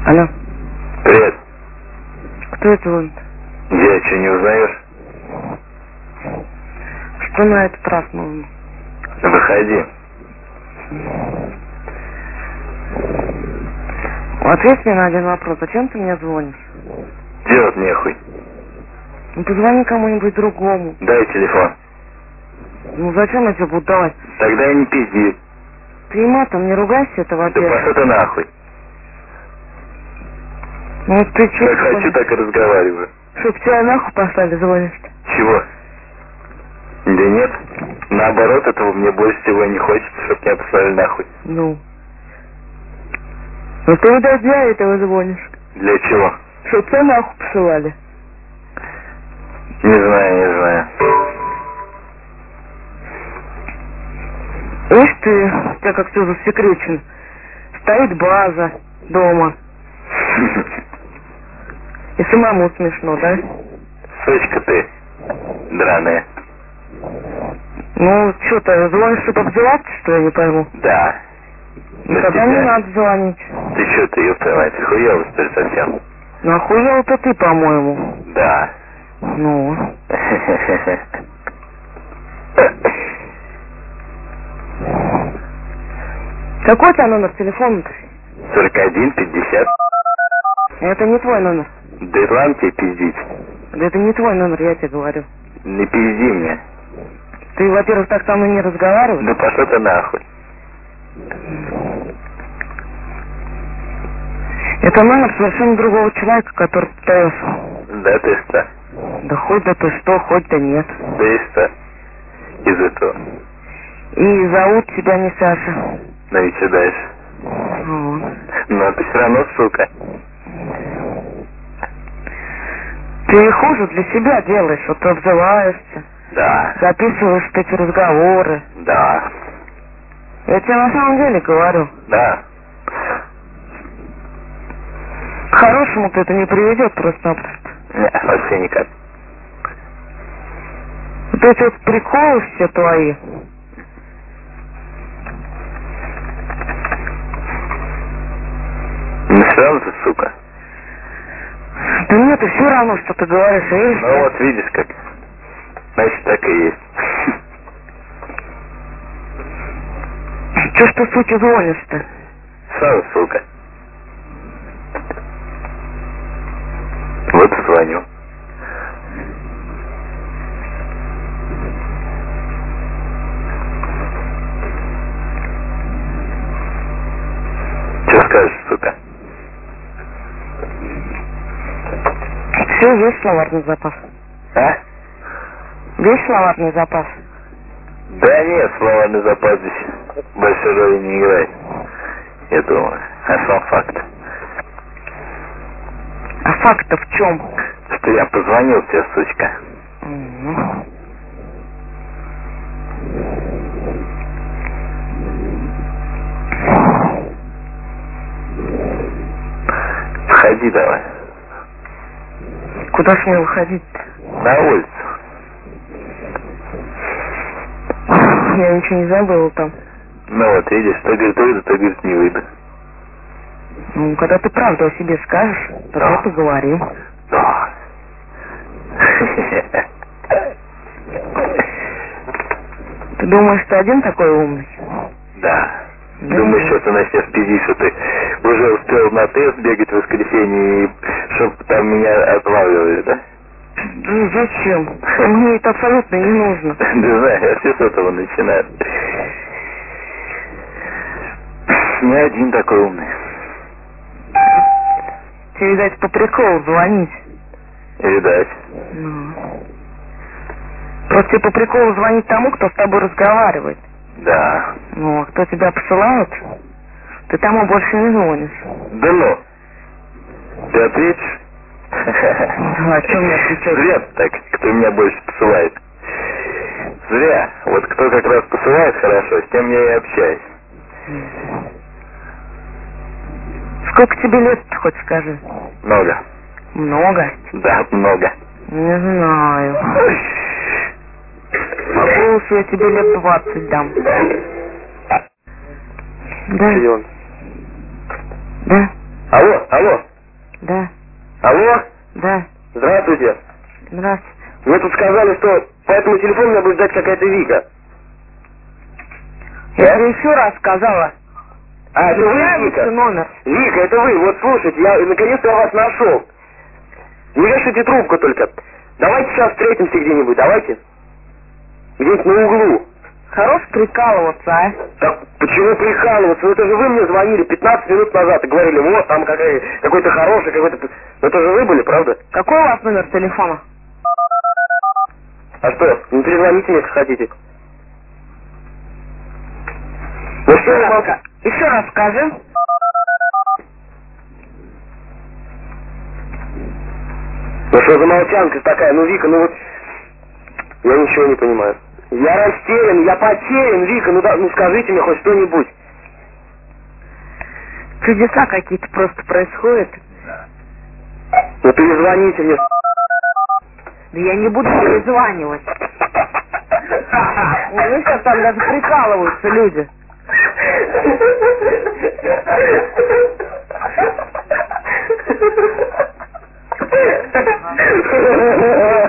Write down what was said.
Алло. Привет. Кто это звонит? Я что, не узнаешь? Что на этот раз нужно? Выходи. Ответь мне на один вопрос. Зачем ты мне звонишь? Делать нехуй. Ну позвони кому-нибудь другому. Дай телефон. Ну зачем я тебе буду давать? Тогда и не пизди. Ты и матом не ругайся, это Да во-первых. пошел ты нахуй. Ну ты что? Как хочу, так и разговариваю. Чтоб тебя нахуй послали, звонишь-то? Чего? Да нет. Наоборот, этого мне больше всего не хочется, чтоб меня послали нахуй. Ну. Ну ты вот для этого звонишь. Для чего? Чтоб тебя нахуй посылали. Не знаю. Ишь ты, у тебя как все засекречено. Стоит база дома. И самому смешно, да? Сучка ты, драная. Ну, что ты, звонишь, чтобы обзываться, что я не пойму? Да. Ну, На тогда тебя. не надо звонить. Ты что, ты, ёпта мать, охуела, что ли, совсем? Ну, охуел-то ты, по-моему. Да. Ну. Какой у тебя номер телефона-то? 41-50. Это не твой номер. Да и ладно тебе пиздить. Да это не твой номер, я тебе говорю. Не пизди мне. Ты, во-первых, так со мной не разговариваешь. Да пошел ты нахуй. Это номер совершенно другого человека, который пытается. Да ты что? Да хоть да ты что, хоть да нет. Да и что? Из этого. И зовут тебя не Саша. Ну и что дальше? Вот. Но ты все равно сука. Ты хуже для себя делаешь, вот ты обзываешься, Да. записываешь эти разговоры. Да. Я тебе на самом деле говорю. Да. К хорошему-то это не приведет просто-напросто. Не, вообще никак. Вот эти вот приколы все твои. Не все равно ты сука. Да нет, и все равно, что ты говоришь, видишь? Ну вот видишь как. Значит так и есть. Че ж ты, суки, звонишь-то? Сам сука. Вот и звоню. Что скажешь, сука? Все, есть словарный запас. А? Весь словарный запас. Да нет, словарный запас здесь большой роли не играет. Я думаю. А сам факт. А факт-то в чем? Что я позвонил тебе, сучка. Входи давай. Куда ж мне выходить-то? На улицу. Я ничего не забыла там. Ну вот, видишь, то говорит выйду, то говорит не выйду. Ну, когда ты правду о себе скажешь, тогда Да. поговорим. Да. Ты думаешь, ты один такой умный? Да. Да Думаешь, нет. что ты начнешь пиздить, что ты уже успел на тест бегать в воскресенье, и чтоб там меня отлавливали, да? Да зачем? Мне это абсолютно не нужно. Да знаю, все с этого начинают. Не один такой умный. Тебе, видать, по приколу звонить. Видать. Ну. Просто тебе по приколу звонить тому, кто с тобой разговаривает. Да. Ну, а кто тебя посылает, ты тому больше не звонишь. Да ну. Ты ответишь? Да, о чем мне отвечать? Зря так, кто меня больше посылает. Зря. Вот кто как раз посылает хорошо, с тем я и общаюсь. Сколько тебе лет-то, хоть скажи? Много. Много? Да, много. Не знаю. По голосу я тебе лет 20 дам. Да? Силен. Да? Алло. Да, Алло. да, Здравствуйте. здравствуйте. Мне тут сказали, что по этому телефону меня будет ждать какая-то Вика. Я тебе еще раз сказала. А, это вы, Нравится Вика? номер. Вика, это вы. Вот слушайте, наконец-то я вас нашел. Не вешайте трубку только. Давайте сейчас встретимся где-нибудь, давайте. Где-нибудь на углу. Хорош прикалываться, а? Так почему прикалываться? Ну это же вы мне звонили 15 минут назад и говорили, вот там какой-то хороший, какой-то... Ну это же вы были, правда? Какой у вас номер телефона? А что, не перезвоните мне, если хотите. Ну что, Еще раз скажи. Ну что за молчанка такая? Ну, Вика, ну вот... Я ничего не понимаю. Я растерян, я потерян, Вика, ну скажите мне хоть что-нибудь. Чудеса какие-то просто происходят. Ну перезвоните мне. Да я не буду перезванивать. Ну сейчас там даже прикалываются люди. Ha ha ha ha!